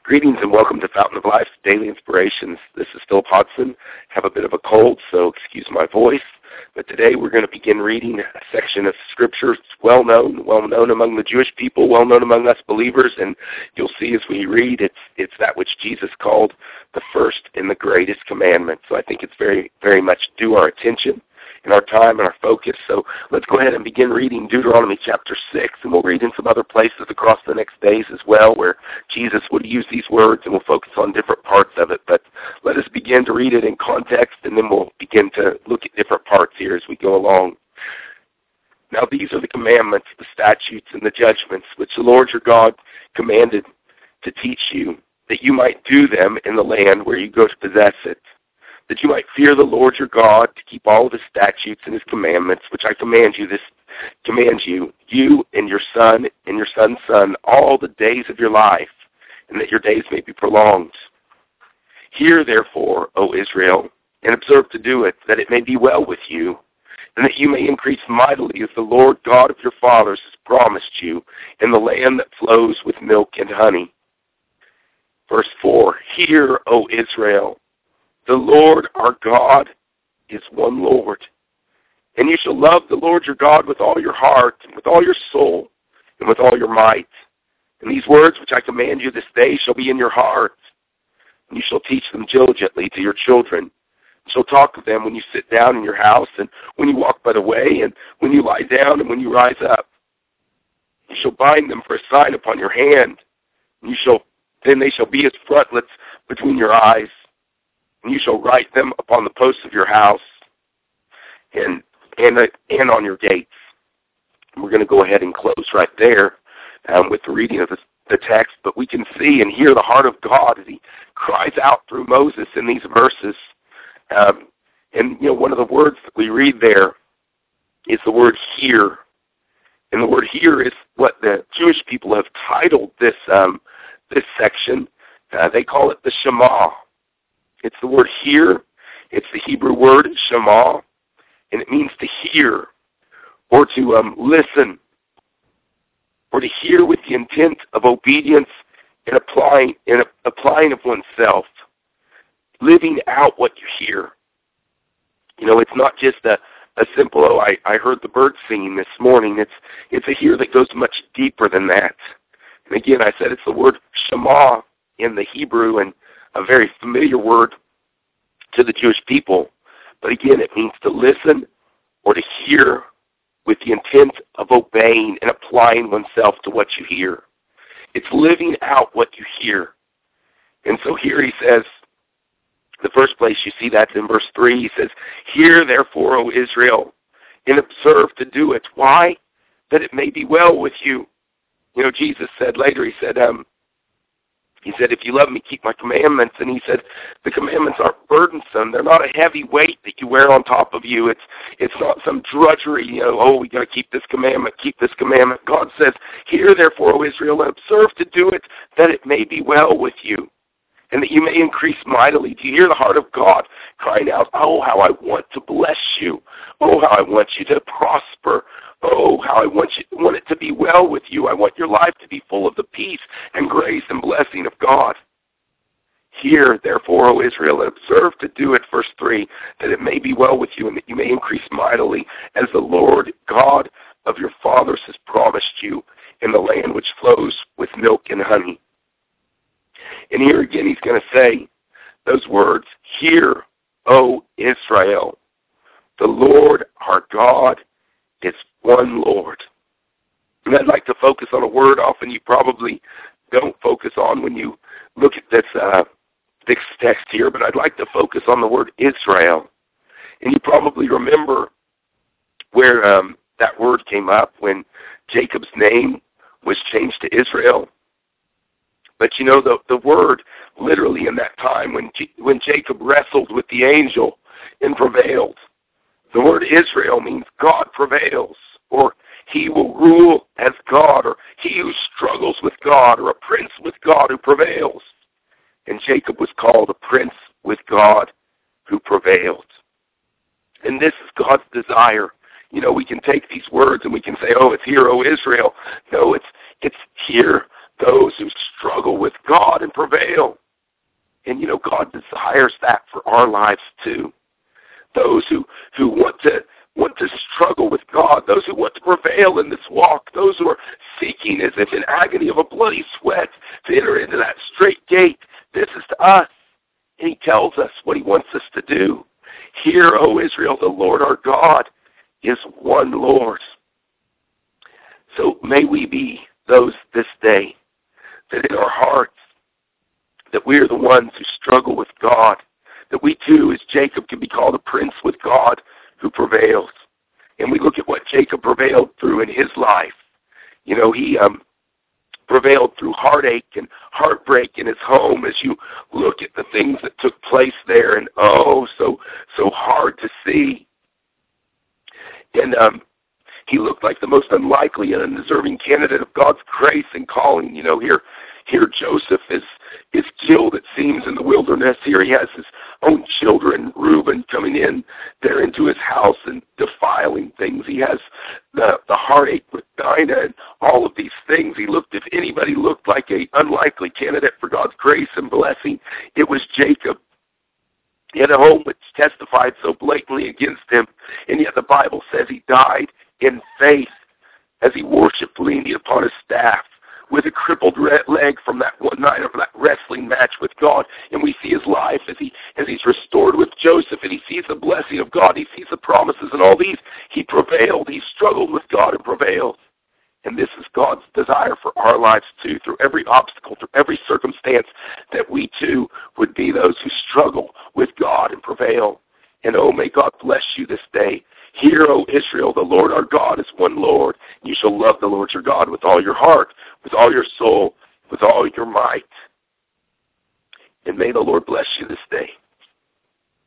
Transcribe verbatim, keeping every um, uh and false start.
Greetings and welcome to Fountain of Life's Daily Inspirations. This is Philip Hodson. I have a bit of a cold, so excuse my voice. But today we're going to begin reading a section of Scripture. It's well known, well known among the Jewish people, well known among us believers, and you'll see as we read, it's it's that which Jesus called the first and the greatest commandment. So I think it's very, very much due our attention and our time and our focus. So let's go ahead and begin reading Deuteronomy chapter six, and we'll read in some other places across the next days as well where Jesus would use these words, and we'll focus on different parts of it. But let us begin to read it in context, and then we'll begin to look at different parts here as we go along. Now these are the commandments, the statutes, and the judgments which the Lord your God commanded to teach you, that you might do them in the land where you go to possess it, that you might fear the Lord your God, to keep all of his statutes and his commandments, which I command you this command you, you and your son and your son's son, all the days of your life, and that your days may be prolonged. Hear therefore, O Israel, and observe to do it, that it may be well with you, and that you may increase mightily as the Lord God of your fathers has promised you, in the land that flows with milk and honey. Verse four, Hear, O Israel, the Lord our God is one Lord. And you shall love the Lord your God with all your heart, and with all your soul, and with all your might. And these words which I command you this day shall be in your heart, and you shall teach them diligently to your children. You shall talk of them when you sit down in your house, and when you walk by the way, and when you lie down, and when you rise up. You shall bind them for a sign upon your hand, and you shall then they shall be as frontlets between your eyes. And you shall write them upon the posts of your house and and, uh, and on your gates. And we're going to go ahead and close right there um, with the reading of the, the text. But we can see and hear the heart of God as he cries out through Moses in these verses. Um, and, you know, one of the words that we read there is the word hear. And the word hear is what the Jewish people have titled this, um, this section. Uh, they call it the Shema. It's the word hear. It's the Hebrew word shema, and it means to hear or to um, listen or to hear with the intent of obedience and applying and applying of oneself, living out what you hear. You know, it's not just a, a simple, oh, I, I heard the birds singing this morning. It's it's a hear that goes much deeper than that. And again, I said it's the word shema in the Hebrew, and a very familiar word to the Jewish people. But again, it means to listen or to hear with the intent of obeying and applying oneself to what you hear. It's living out what you hear. And so here he says, the first place you see that in verse three, he says, Hear therefore, O Israel, and observe to do it. Why? That it may be well with you. You know, Jesus said later, he said, um, He said, if you love me, keep my commandments. And he said, the commandments aren't burdensome. They're not a heavy weight that you wear on top of you. It's it's not some drudgery, you know, oh, we got to keep this commandment, keep this commandment. God says, Hear therefore, O Israel, and observe to do it, that it may be well with you, and that you may increase mightily. Do you hear the heart of God crying out, oh, how I want to bless you. Oh, how I want you to prosper. Oh, how I want you want it to be well with you. I want your life to be full of the peace and grace and blessing of God. Hear, therefore, O Israel, and observe to do it, verse three, that it may be well with you and that you may increase mightily, as the Lord God of your fathers has promised you, in the land which flows with milk and honey. And here again he's going to say those words, Hear, O Israel, the Lord our God is one Lord. And I'd like to focus on a word often you probably don't focus on when you look at this, uh, this text here, but I'd like to focus on the word Israel. And you probably remember where um, that word came up when Jacob's name was changed to Israel. But you know, the, the word literally in that time when, G- when Jacob wrestled with the angel and prevailed, the word Israel means God prevails, or he will rule as God, or he who struggles with God, or a prince with God who prevails. And Jacob was called a prince with God who prevailed. And this is God's desire. You know, we can take these words and we can say, oh, it's Hear, O Israel. No, it's it's Hear, those who struggle with God and prevail. And, you know, God desires that for our lives too. Those who, who want to want to struggle with God, those who want to prevail in this walk, those who are seeking as if in agony of a bloody sweat to enter into that straight gate. This is to us. And he tells us what he wants us to do. Hear, O Israel, the Lord our God is one Lord. So may we be those this day that in our hearts, that we are the ones who struggle with God, that we too, as Jacob, can be called a prince with God who prevails. And we look at what Jacob prevailed through in his life. You know, he um, prevailed through heartache and heartbreak in his home as you look at the things that took place there, and oh, so so hard to see. And um, he looked like the most unlikely and undeserving candidate of God's grace and calling. You know, here here Joseph is is killed, it seems, in the wilderness. Here he has his own children, Reuben, coming in there into his house and defiling things. He has the, the heartache with Dinah and all of these things. He looked, if anybody looked like an unlikely candidate for God's grace and blessing, it was Jacob. He had a home which testified so blatantly against him, and yet the Bible says he died in faith as he worshipped, leaning upon his staff, with a crippled leg from that one night of that wrestling match with God. And we see his life as he as he's restored with Joseph, and he sees the blessing of God. He sees the promises and all these. He prevailed. He struggled with God and prevailed. And this is God's desire for our lives too, through every obstacle, through every circumstance, that we too would be those who struggle with God and prevail. And oh, may God bless you this day. Hear, O Israel, the Lord our God is one Lord. You shall love the Lord your God with all your heart, with all your soul, with all your might. And may the Lord bless you this day.